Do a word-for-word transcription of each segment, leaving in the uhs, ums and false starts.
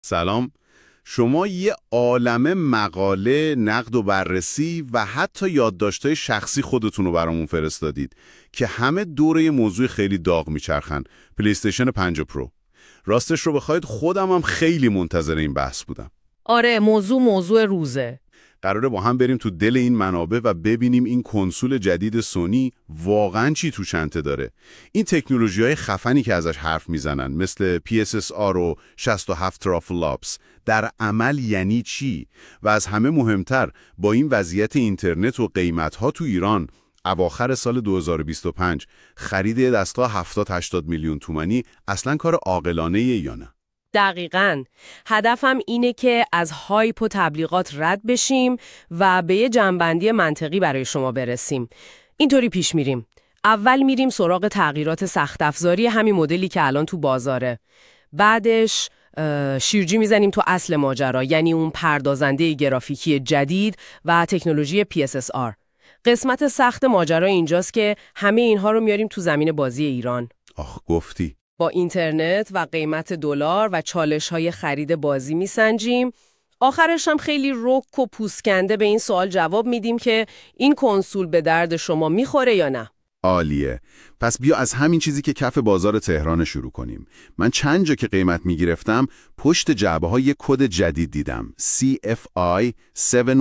سلام. شما یه عالمه مقاله، نقد و بررسی و حتی یادداشت‌های شخصی خودتون رو برامون فرستادید که همه دور یه موضوع خیلی داغ میچرخن، پلی استیشن پنج پرو. راستش رو بخواید خودم هم خیلی منتظر این بحث بودم. آره، موضوع موضوع روزه. قراره با هم بریم تو دل این منابع و ببینیم این کنسول جدید سونی واقعاً چی تو چنته داره. این تکنولوژی‌های خفنی که ازش حرف میزنن مثل پی اس اس آر و شصت و هفت ترافلوپس در عمل یعنی چی؟ و از همه مهمتر با این وضعیت اینترنت و قیمت‌ها تو ایران اواخر سال دو هزار و بیست و پنج خرید یه دستگاه هفتاد هشتاد میلیون تومانی اصلاً کار عاقلانه‌ای یا نه؟ دقیقاً. هدفم اینه که از هایپ و تبلیغات رد بشیم و به یه جنبندی منطقی برای شما برسیم. اینطوری پیش میریم. اول میریم سراغ تغییرات سخت افزاری همین مدلی که الان تو بازاره. بعدش شیرجی میزنیم تو اصل ماجرا، یعنی اون پردازنده گرافیکی جدید و تکنولوژی پی اس اس آر. قسمت سخت ماجرا اینجاست که همه اینها رو میاریم تو زمین بازی ایران. آخ گفتی. با اینترنت و قیمت دلار و چالش‌های خرید بازی میسنجیم. آخرش هم خیلی رک و پوسکنده به این سوال جواب میدیم که این کنسول به درد شما میخوره یا نه. عالیه. پس بیا از همین چیزی که کف بازار تهران شروع کنیم. من چند جا که قیمت میگرفتم پشت جعبه ها یک کد جدید دیدم. سی اف آی هفت یک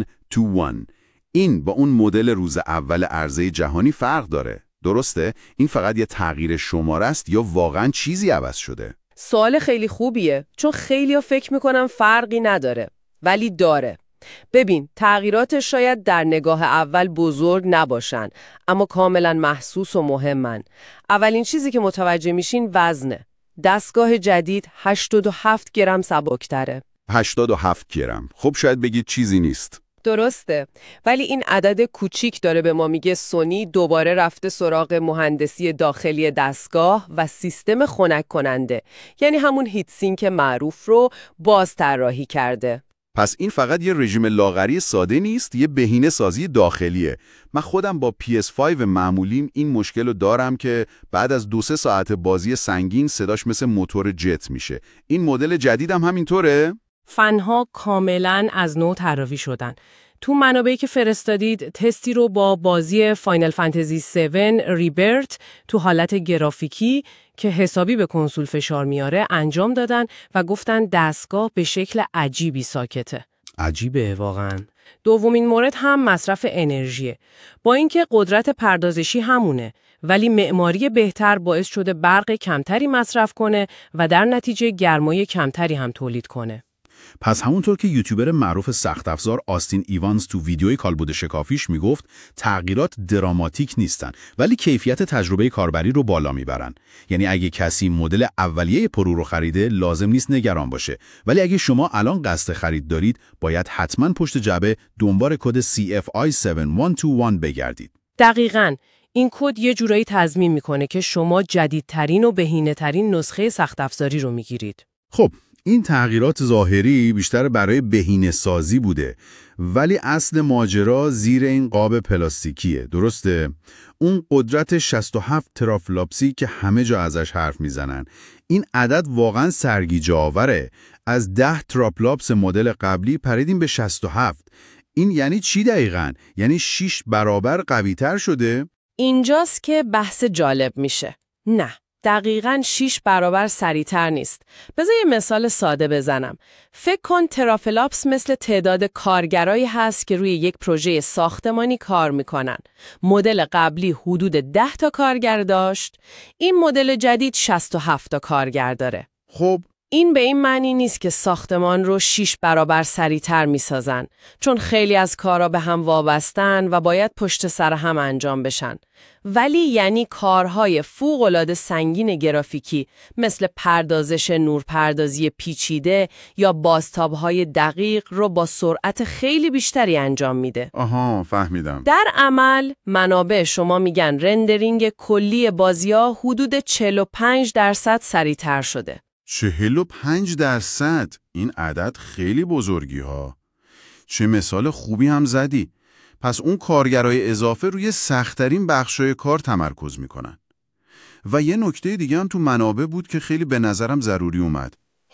دو یک. این با اون مدل روز اول عرضه جهانی فرق داره. درسته؟ این فقط یه تغییر شماره است یا واقعاً چیزی عوض شده؟ سوال خیلی خوبیه، چون خیلی‌ها فکر میکنن فرقی نداره، ولی داره. ببین، تغییرات شاید در نگاه اول بزرگ نباشن، اما کاملا محسوس و مهمن. اولین چیزی که متوجه میشین وزنه. دستگاه جدید هشتاد و هفت گرم سبکتره. هشتاد و هفت گرم. خب شاید بگید چیزی نیست. درسته، ولی این عدد کوچیک داره به ما میگه سونی دوباره رفته سراغ مهندسی داخلی دستگاه و سیستم خنک کننده، یعنی همون هیت سینک معروف رو باز طراحی کرده. پس این فقط یه رژیم لاغری ساده نیست، یه بهینه سازی داخلیه. من خودم با پی اس پنج معمولیم این مشکل رو دارم که بعد از دو سه ساعت بازی سنگین صداش مثل موتور جت میشه. این مدل جدیدم همینطوره؟ فنها کاملاً از نو طراحی شدن. تو منابعی که فرستادید تستی رو با بازی فاینال فانتزی هفت ریبرت تو حالت گرافیکی که حسابی به کنسول فشار میاره انجام دادن و گفتن دستگاه به شکل عجیبی ساکته. عجیبه واقعاً. دومین مورد هم مصرف انرژیه. با اینکه قدرت پردازشی همونه، ولی معماری بهتر باعث شده برق کمتری مصرف کنه و در نتیجه گرمای کمتری هم تولید کنه. پس همونطور که یوتیوبر معروف سخت افزار آستین ایوانز تو ویدیوی کالبد شکافیش میگفت تغییرات دراماتیک نیستن ولی کیفیت تجربه کاربری رو بالا میبرن. یعنی اگه کسی مدل اولیه پرو رو خریده لازم نیست نگران باشه، ولی اگه شما الان قصد خرید دارید باید حتما پشت جعبه دنبال کد سی اف آی هفت یک دو یک بگردید. دقیقاً. این کد یه جورایی تضمین میکنه که شما جدیدترین و بهینه‌ترین نسخه سخت افزاری رو میگیرید. خب این تغییرات ظاهری بیشتر برای بهینه سازی بوده، ولی اصل ماجرا زیر این قاب پلاستیکیه. درسته؟ اون قدرت شصت و هفت ترافلوپسی که همه جا ازش حرف میزنن. این عدد واقعا سرگیجه‌آوره. از ده ترافلوپس مدل قبلی پریدیم به شصت و هفت. این یعنی چی دقیقاً؟ یعنی شش برابر قوی‌تر شده؟ اینجاست که بحث جالب میشه. نه. دقیقاً شش برابر سریعتر نیست. بذار یه مثال ساده بزنم. فکر کن ترافلوپس مثل تعداد کارگرایی هست که روی یک پروژه ساختمانی کار میکنن. مدل قبلی حدود ده تا کارگر داشت. این مدل جدید شصت و هفت تا کارگر داره. خب این به این معنی نیست که ساختمان رو شش برابر سریعتر میسازن، چون خیلی از کارا به هم وابستن و باید پشت سر هم انجام بشن. ولی یعنی کارهای فوق‌العاده سنگین گرافیکی مثل پردازش نورپردازی پیچیده یا بازتاب‌های دقیق رو با سرعت خیلی بیشتری انجام میده. آها فهمیدم. در عمل منابع شما میگن رندرینگ کلی بازی‌ها حدود چهل و پنج درصد سریعتر شده. چهل و پنج درصد؟ این عدد خیلی بزرگی ها. چه مثال خوبی هم زدی. پس اون کارگرای اضافه روی سخت‌ترین بخشای کار تمرکز میکنن. و یه نکته دیگه هم تو منابع بود که خیلی به نظرم ضروری اومد.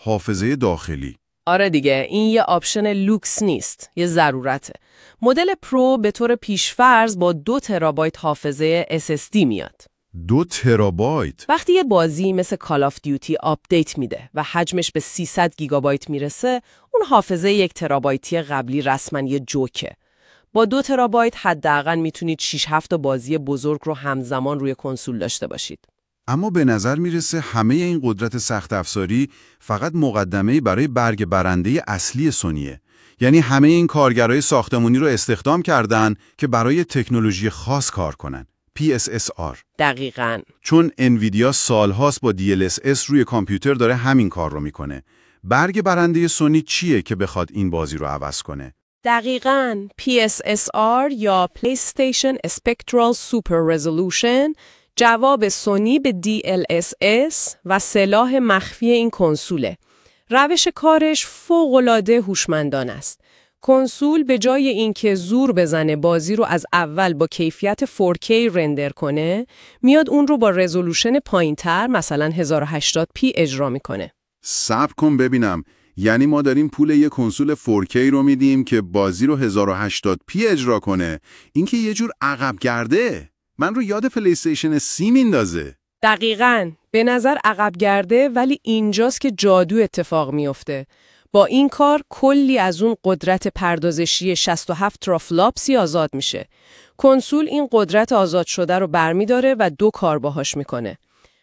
حافظه داخلی. آره دیگه، این یه آپشن لوکس نیست، یه ضرورته. مدل پرو به طور پیشفرض با دو ترابایت حافظه اس اس دی میاد. دو ترابایت؟ وقتی یه بازی مثل کال آف دیوتی آپدیت میده و حجمش به سیصد گیگابایت میرسه، اون حافظه یک ترابایتی قبلی رسما یه جوکه. با دو ترابایت حداقل میتونید شش هفت تا بازی بزرگ رو همزمان روی کنسول داشته باشید. اما به نظر میرسه همه این قدرت سخت افزاری فقط مقدمه‌ای برای برگ برنده اصلی سونیه. یعنی همه این کارگرای ساختمانی رو استخدام کردن که برای تکنولوژی خاص کار کنن. پی اس اس آر. دقیقاً. چون انویدیا سالهاست با دی ال اس اس روی کامپیوتر داره همین کار رو میکنه. برگ برنده سونی چیه که بخواد این بازی رو عوض کنه؟ دقیقاً. پی اس اس آر یا PlayStation Spectral Super Resolution جواب سونی به دی ال اس اس و سلاح مخفی این کنسوله. روش کارش فوق‌العاده هوشمندانه است. کنسول به جای اینکه زور بزنه بازی رو از اول با کیفیت فور کی رندر کنه، میاد اون رو با رزولوشن پایین‌تر مثلا هزار و هشتاد پی اجرا میکنه. صبر کن ببینم، یعنی ما داریم پول یه کنسول فور کی رو میدیم که بازی رو هزار و هشتاد پی اجرا کنه. این که یه جور عقب گرده. من رو یاد پلی‌استیشن سی میندازه. دقیقاً. به نظر عقب گرده، ولی اینجاست که جادو اتفاق میفته. با این کار کلی از اون قدرت پردازشی شصت و هفت ترافلاپسی آزاد میشه. کنسول این قدرت آزاد شده رو برمیداره و دو کار باهاش میکنه.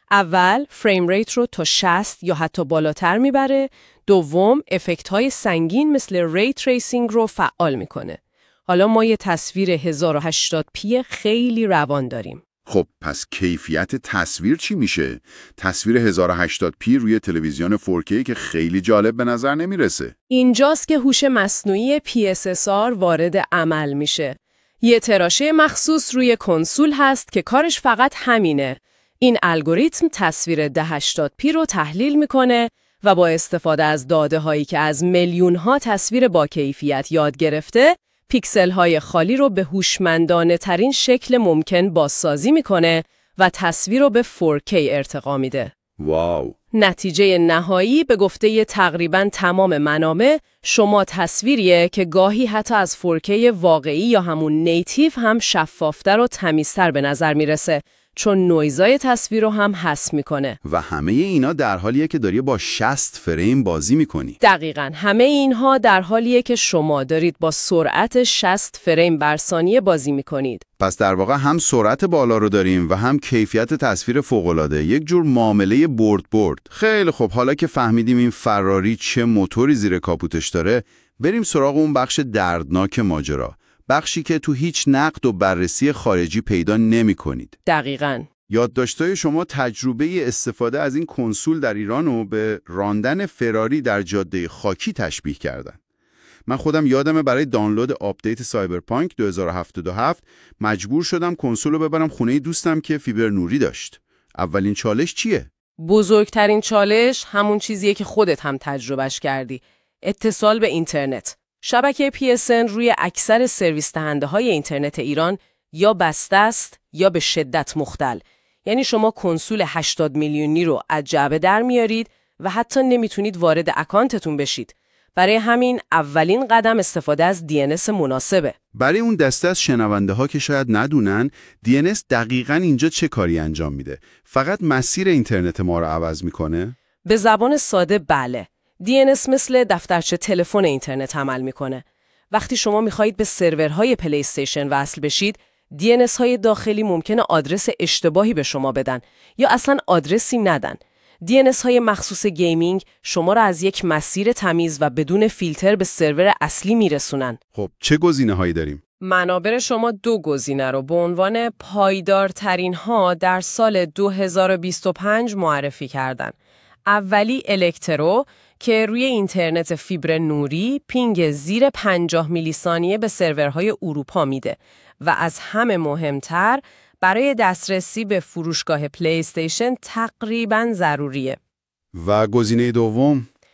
اول فریم ریت رو تا شصت یا حتی بالاتر میبره. دوم افکت های سنگین مثل ری تریسینگ رو فعال میکنه. حالا ما یه تصویر هزار و هشتاد پی خیلی روان داریم. خب پس کیفیت تصویر چی میشه؟ تصویر هزار و هشتاد پی روی تلویزیون فور کی که خیلی جالب به نظر نمیرسه. اینجاست که هوش مصنوعی پی اس اس آر وارد عمل میشه. یه تراشه مخصوص روی کنسول هست که کارش فقط همینه. این الگوریتم تصویر ده هشتاد پی رو تحلیل میکنه و با استفاده از داده هایی که از میلیون ها تصویر با کیفیت یاد گرفته، پیکسل های خالی رو به هوشمندانه ترین شکل ممکن بازسازی میکنه و تصویر رو به فور کی ارتقا میده. واو! نتیجه نهایی به گفته تقریباً تمام منابع شما تصویریه که گاهی حتی از فور کی واقعی یا همون نیتیو هم شفافتر و تمیزتر به نظر میرسه، چون نویزای تصویر رو هم حس میکنه. و همه اینا در حالیه که داری با شصت فریم بازی میکنی. دقیقاً. همه اینها در حالیه که شما دارید با سرعت شصت فریم بر ثانیه بازی میکنید. پس در واقع هم سرعت بالا رو داریم و هم کیفیت تصویر فوق‌العاده. یک جور معامله برد برد. خیلی خب، حالا که فهمیدیم این فراری چه موتوری زیر کاپوتش داره، بریم سراغ اون بخش دردناک ماجرا. بخشی که تو هیچ نقد و بررسی خارجی پیدا نمی کنید. دقیقاً. یادداشت‌های شما تجربه استفاده از این کنسول در ایران رو به راندن فراری در جاده خاکی تشبیه کردن. من خودم یادمه برای دانلود آپدیت سایبرپانک دو هزار و هفتاد و هفت مجبور شدم کنسول رو ببرم خونه دوستم که فیبر نوری داشت. اولین چالش چیه؟ بزرگترین چالش همون چیزیه که خودت هم تجربهش کردی. اتصال به اینترنت. شبکه پی اس ان روی اکثر سرویس دهنده های اینترنت ایران یا بسته است یا به شدت مختل. یعنی شما کنسول هشتاد میلیونی رو از جعبه در میارید و حتی نمیتونید وارد اکانتتون بشید. برای همین اولین قدم استفاده از دی ان اس مناسبه. برای اون دسته از شنونده ها که شاید ندونن، دی ان اس دقیقاً اینجا چه کاری انجام میده؟ فقط مسیر اینترنت ما رو عوض میکنه؟ به زبان ساده بله. دی ان اس مثل دفترچه تلفن اینترنت عمل میکنه. وقتی شما میخواهید به سرورهای پلی استیشن وصل بشید، دی ان اس های داخلی ممکنه آدرس اشتباهی به شما بدن یا اصلا آدرسی ندن. دی ان اس های مخصوص گیمینگ شما را از یک مسیر تمیز و بدون فیلتر به سرور اصلی میرسونن. خب چه گزینه‌هایی داریم؟ منابع شما دو گزینه رو به عنوان پایدارترین ها در سال دو هزار و بیست و پنج معرفی کردن. اولی الکترو که روی اینترنت فیبر نوری پینگ زیر پنجاه میلی ثانیه به سرورهای اروپا میده و از همه مهمتر برای دسترسی به فروشگاه پلی استیشن تقریباً ضروریه. و گزینه دوم؟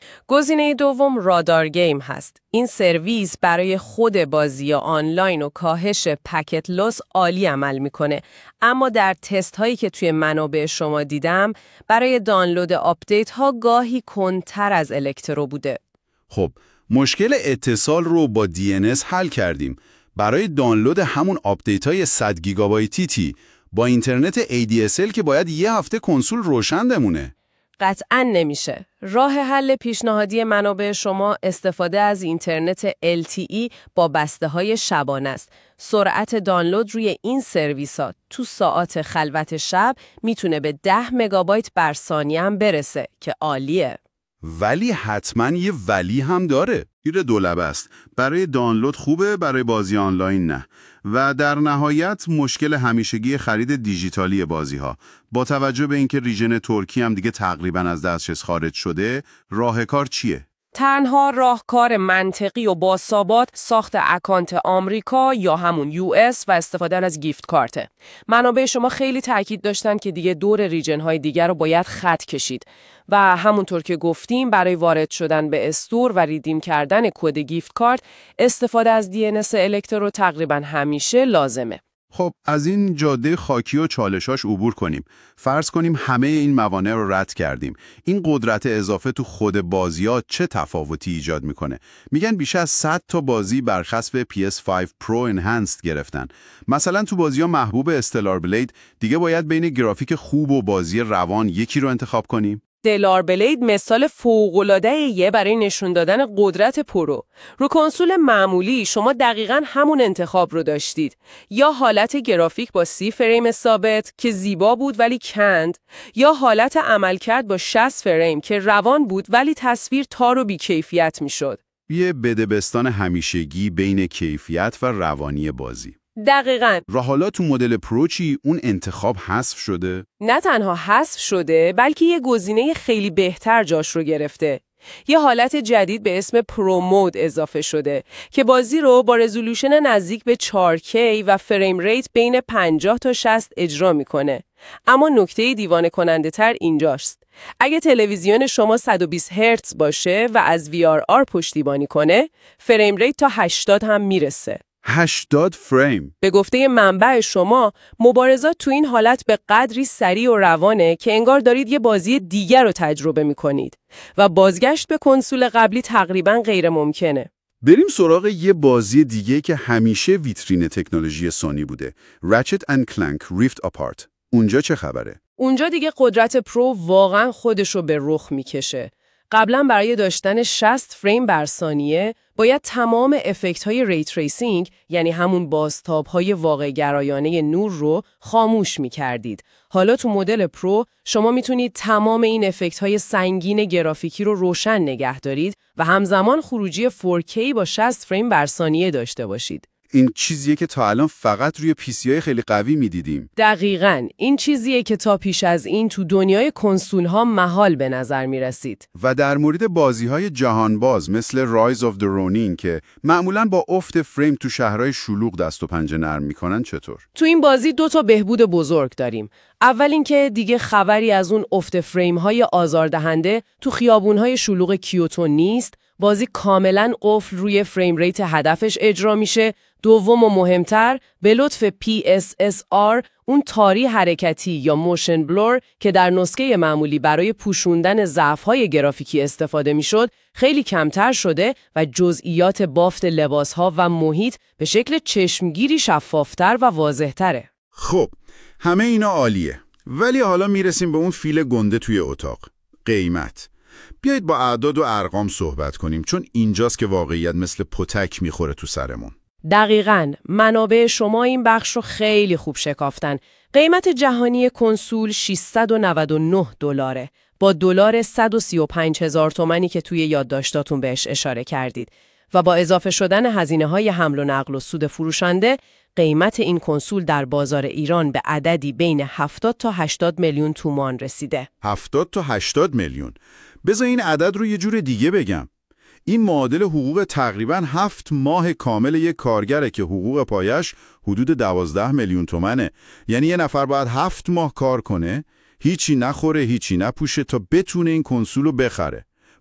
گزینه دوم رادار گیم هست. این سرویس برای خود بازی آنلاین و کاهش پکت لوس عالی عمل میکنه، اما در تست هایی که توی منابع شما دیدم برای دانلود آپدیت ها گاهی کندتر از الکترو بوده. خب مشکل اتصال رو با دی ان اس حل کردیم. برای دانلود همون آپدیت های صد گیگابایتی تی با اینترنت ای دی اس ال که باید یه هفته کنسول روشن بمونه. قطعاً نمیشه. راه حل پیشنهادی منابع شما استفاده از اینترنت ال تی ای با بسته های شبانه است. سرعت دانلود روی این سرویسات تو ساعات خلوت شب میتونه به ده مگابایت بر ثانیه هم برسه که عالیه. ولی حتما یه ولی هم داره. گیر دولبه است. برای دانلود خوبه، برای بازی آنلاین نه. و در نهایت مشکل همیشگی خرید دیجیتالی بازی ها. با توجه به اینکه ریژن ترکی هم دیگه تقریبا از دسترس خارج شده، راه کار چیه؟ تنها راهکار منطقی و باثبات ساخت اکانت آمریکا یا همون یو اس و استفاده از گیفت کارته. منابع شما خیلی تاکید داشتن که دیگه دور ریجن های دیگر رو باید خط کشید و همونطور که گفتیم برای وارد شدن به استور و ریدیم کردن کد گیفت کارت استفاده از دی ان اس الکترو تقریبا همیشه لازمه. خب از این جاده خاکی و چالشاش عبور کنیم. فرض کنیم همه این موانع رو رد کردیم. این قدرت اضافه تو خود بازی‌ها چه تفاوتی ایجاد میکنه؟ میگن بیش از صد تا بازی برخلاف پی اس پنج پرو انهانسد گرفتن. مثلا تو بازی‌ها محبوب استلار بلید دیگه باید بین گرافیک خوب و بازی روان یکی رو انتخاب کنیم. استلار بلید مثال فوق‌العاده‌ایه برای نشون دادن قدرت پرو. رو کنسول معمولی شما دقیقاً همون انتخاب رو داشتید. یا حالت گرافیک با سی فریم ثابت که زیبا بود ولی کند، یا حالت عملکرد با شصت فریم که روان بود ولی تصویر تار و بی‌کیفیت میشد. یه بدبستان همیشگی بین کیفیت و روانی بازی. دقیقاً. و حالا تو مدل پرو چی؟ اون انتخاب حذف شده؟ نه تنها حذف شده بلکه یه گزینه خیلی بهتر جاش رو گرفته. یه حالت جدید به اسم پرو مود اضافه شده که بازی رو با رزولوشن نزدیک به چهار کی و فریم ریت بین پنجاه تا شصت اجرا میکنه. اما نکته دیوانه کننده تر اینجاست. اگه تلویزیون شما صد و بیست هرتز باشه و از وی آر آر پشتیبانی کنه، فریم ریت تا هشتاد هم میرسه. هشتاد فریم. به گفته منبع شما، مبارزات تو این حالت به قدری سریع و روانه که انگار دارید یه بازی دیگر رو تجربه می‌کنید و بازگشت به کنسول قبلی تقریباً غیر ممکنه. بریم سراغ یه بازی دیگه که همیشه ویترین تکنولوژی سونی بوده. Ratchet and Clank Rift Apart. اونجا چه خبره؟ اونجا دیگه قدرت پرو واقعاً خودش رو به رخ میکشه. قبلا برای داشتن شصت فریم بر ثانیه باید تمام افکت‌های ری تریسینگ، یعنی همون بازتاب‌های واقع گرایانه نور رو خاموش می‌کردید. حالا تو مدل پرو شما میتونید تمام این افکت‌های سنگین گرافیکی رو روشن نگه دارید و همزمان خروجی فور کی با شصت فریم بر ثانیه داشته باشید. این چیزیه که تا الان فقط روی پیسی‌های خیلی قوی می‌دیدیم. دقیقاً، این چیزیه که تا پیش از این تو دنیای کنسول‌ها محال به نظر می‌رسید. و در مورد بازی‌های جهانباز مثل Rise of the Ronin که معمولاً با افت فریم تو شهرهای شلوغ دست و پنجه نرم می‌کنن چطور؟ تو این بازی دو تا بهبود بزرگ داریم. اول اینکه دیگه خبری از اون افت فریم‌های آزاردهنده تو خیابون‌های شلوغ کیوتو نیست. بازی کاملاً قفل روی فریم ریت هدفش اجرا میشه. دوم و مهمتر، به لطف پی اس اس آر، اون تاری حرکتی یا موشن بلور که در نسخه معمولی برای پوشوندن ضعف‌های گرافیکی استفاده میشد، خیلی کمتر شده و جزئیات بافت لباس‌ها و محیط به شکل چشمگیری شفافتر و واضح‌تره. خب، همه اینا عالیه. ولی حالا میرسیم به اون فیل گنده توی اتاق. قیمت. بیایید با اعداد و ارقام صحبت کنیم چون اینجاست که واقعیت مثل پتک میخوره تو سرمون. دقیقاً، منابع شما این بخش رو خیلی خوب شکافتن. قیمت جهانی کنسول ششصد و نود و نه دلاره با دلار صد و سی و پنج هزار تومانی که توی یادداشتاتون بهش اشاره کردید و با اضافه شدن هزینه‌های حمل و نقل و سود فروشنده، قیمت این کنسول در بازار ایران به عددی بین هفتاد تا هشتاد میلیون تومان رسیده. هفتاد تا هشتاد میلیون. بذار این عدد رو یه جور دیگه بگم. این معادل حقوق تقریباً هفت ماه کامل یک کارگره که حقوق پایش حدود دوازده میلیون تومنه. یعنی یه نفر باید هفت ماه کار کنه، هیچی نخوره، هیچی نپوشه تا بتونه این کنسول رو بخره.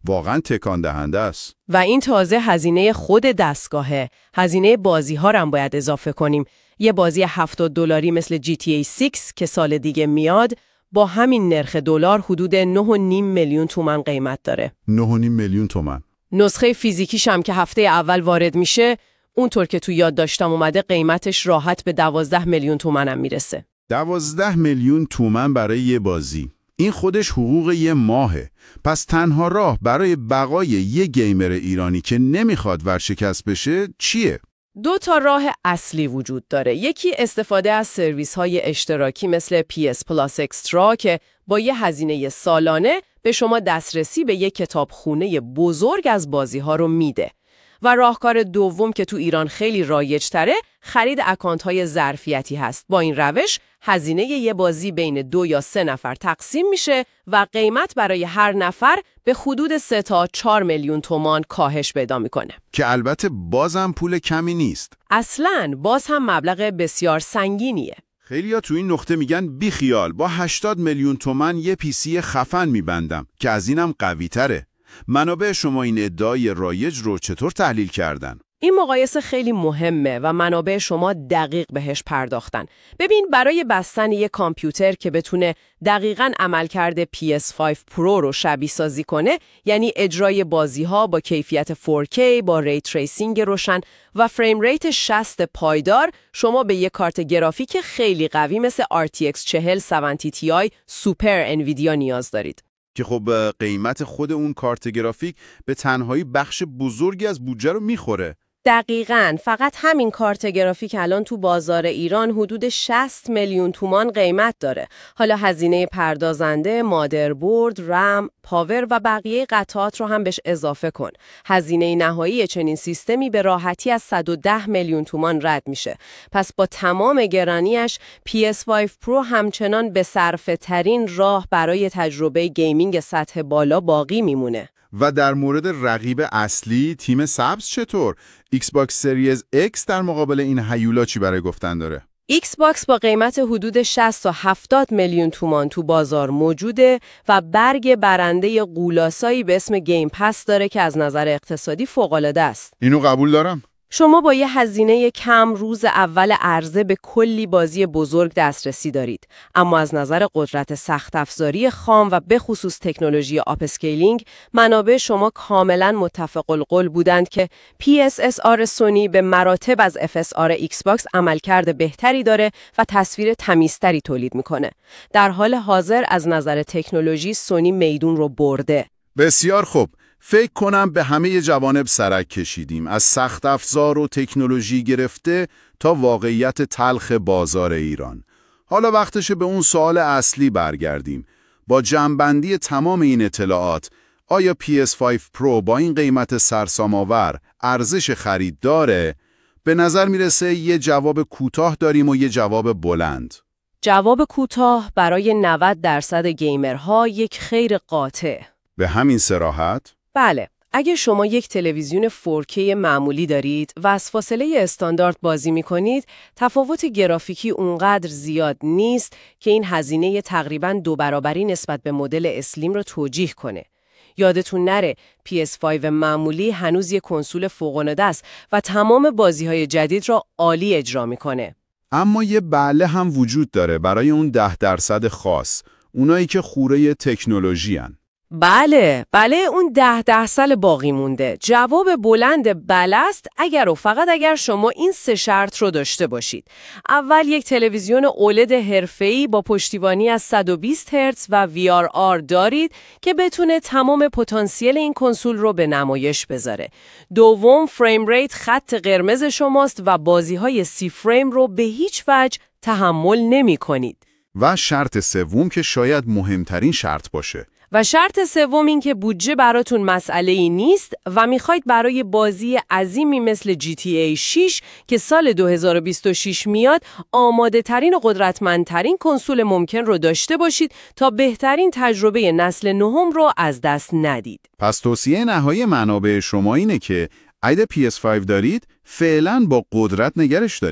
واقعا تکان دهنده است. و این تازه هزینه خود دستگاهه. هزینه بازی ها رو هم باید اضافه کنیم. یه بازی هفتاد دلاری مثل جی تی ای شش که سال دیگه میاد با همین نرخ دلار حدود نه و نیم میلیون تومان قیمت داره. نه و نیم میلیون تومان. نسخه فیزیکیش هم که هفته اول وارد میشه، اونطور که تو یاد داشتم اومده قیمتش راحت به دوازده میلیون تومان هم میرسه. دوازده میلیون تومان برای یه بازی. این خودش حقوق یه ماهه. پس تنها راه برای بقای یه گیمر ایرانی که نمیخواد ورشکست بشه چیه؟ دو تا راه اصلی وجود داره. یکی استفاده از سرویس‌های اشتراکی مثل پی اس پلاس اکسترا که با یه هزینه سالانه به شما دسترسی به یه کتابخونه بزرگ از بازی‌ها رو میده. و راهکار دوم که تو ایران خیلی رایج تره، خرید اکانت‌های ظرفیتی هست. با این روش هزینه یه بازی بین دو یا سه نفر تقسیم میشه و قیمت برای هر نفر به حدود سه تا چهار میلیون تومان کاهش پیدا میکنه. که البته بازم پول کمی نیست. اصلاً باز هم مبلغ بسیار سنگینیه. خیلیا تو این نقطه میگن بی خیال، با هشتاد میلیون تومان یه پی سی خفن میبندم که از اینم قوی تره. منابع شما این ادعای رایج رو چطور تحلیل کردن؟ این مقایسه خیلی مهمه و منابع شما دقیق بهش پرداختن. ببین، برای بستن یک کامپیوتر که بتونه دقیقاً عملکرد پی اس پنج پرو رو شبیه سازی کنه، یعنی اجرای بازی‌ها با کیفیت فور کی با ری تریسینگ روشن و فریم ریت شصت پایدار، شما به یک کارت گرافیک خیلی قوی مثل آر تی اکس چهل هفتاد تی آی سوپر انویدیا نیاز دارید. که خب قیمت خود اون کارت گرافیک به تنهایی بخش بزرگی از بودجه رو میخوره. دقیقاً. فقط همین کارت گرافیک الان تو بازار ایران حدود شصت میلیون تومان قیمت داره. حالا هزینه پردازنده، مادربرد، رم، پاور و بقیه قطعات رو هم بهش اضافه کن. هزینه نهایی چنین سیستمی به راحتی از صد و ده میلیون تومان رد میشه. پس با تمام گرانیش پی اس پنج پرو همچنان به صرفه ترین راه برای تجربه گیمینگ سطح بالا باقی میمونه. و در مورد رقیب اصلی تیم سبز چطور؟ ایکس باکس سریز ایکس در مقابل این هیولا چی برای گفتن داره؟ ایکس باکس با قیمت حدود شصت تا هفتاد میلیون تومان تو بازار موجوده و برگ برنده غولاسایی به اسم گیم پس داره که از نظر اقتصادی فوق‌العاده است. اینو قبول دارم. شما با یه هزینه کم روز اول عرضه به کلی بازی بزرگ دسترسی دارید، اما از نظر قدرت سخت افزاری خام و به خصوص تکنولوژی آپ اسکیلینگ، منابع شما کاملا متفق القول بودند که پی اس اس آر سونی به مراتب از اف اس آر ایکس باکس عملکرد بهتری داره و تصویر تمیزتری تولید میکنه. در حال حاضر از نظر تکنولوژی سونی میدون رو برده. بسیار خوب. فکر کنم به همه جوانب سرک کشیدیم، از سخت افزار و تکنولوژی گرفته تا واقعیت تلخ بازار ایران. حالا وقتشه به اون سوال اصلی برگردیم. با جمع‌بندی تمام این اطلاعات، آیا پی اس پنج پرو با این قیمت سرسام‌آور ارزش خرید داره؟ به نظر میرسه یه جواب کوتاه داریم و یه جواب بلند. جواب کوتاه برای نود درصد گیمرها یک خیر قاطع. به همین صراحت؟ بله، اگه شما یک تلویزیون فور کی معمولی دارید و از فاصله استاندارد بازی می‌کنید، تفاوت گرافیکی اونقدر زیاد نیست که این هزینه تقریباً دو برابری نسبت به مدل اسلیم رو توجیه کنه. یادتون نره پی اس پنج معمولی هنوز یک کنسول فوق‌العاده است و تمام بازی‌های جدید را عالی اجرا می‌کنه. اما یه بله هم وجود داره برای اون ده درصد خاص، اونایی که خوره تکنولوژی هن. بله، بله اون ده درصد باقی مونده. جواب بلند بله است اگر و فقط اگر شما این سه شرط رو داشته باشید. اول، یک تلویزیون اولد حرفه‌ای با پشتیبانی از صد و بیست هرتز و وی آر آر دارید که بتونه تمام پتانسیل این کنسول رو به نمایش بذاره. دوم، فریم ریت خط قرمز شماست و بازی‌های سی فریم رو به هیچ وجه تحمل نمی‌کنید. و شرط سوم که شاید مهمترین شرط باشه. و شرط سوم این که بودجه براتون مسئله‌ای نیست و میخواید برای بازی عظیمی مثل جی تی ای شش که سال دو هزار و بیست و شش میاد آماده ترین و قدرتمندترین کنسول ممکن رو داشته باشید تا بهترین تجربه نسل نهم رو از دست ندید. پس توصیه نهایی منابع شما اینه که اگه پی اس پنج دارید فعلاً با قدرت نگرش دارید.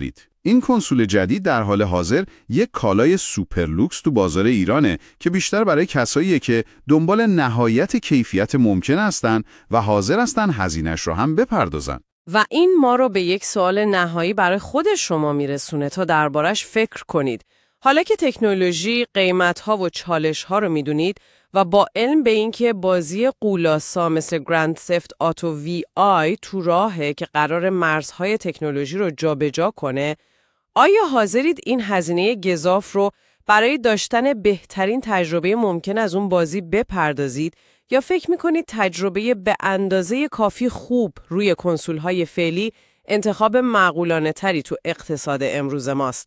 این کنسول جدید در حال حاضر یک کالای سوپر لوکس تو بازار ایرانه که بیشتر برای کساییه که دنبال نهایت کیفیت ممکن هستن و حاضر هستن هزینه‌اش رو هم بپردازن. و این ما رو به یک سوال نهایی برای خود شما میرسونه تا دربارش فکر کنید. حالا که تکنولوژی، قیمت‌ها و چالش‌ها رو میدونید و با علم به اینکه بازی غولاسا مثل گرند ثفت آتو وی آی تو راهه که قرار مرزهای تکنولوژی رو جابجا کنه، آیا حاضرید این هزینه گزاف رو برای داشتن بهترین تجربه ممکن از اون بازی بپردازید یا فکر میکنید تجربه به اندازه کافی خوب روی کنسول‌های فعلی انتخاب معقولانه تری تو اقتصاد امروز ماست؟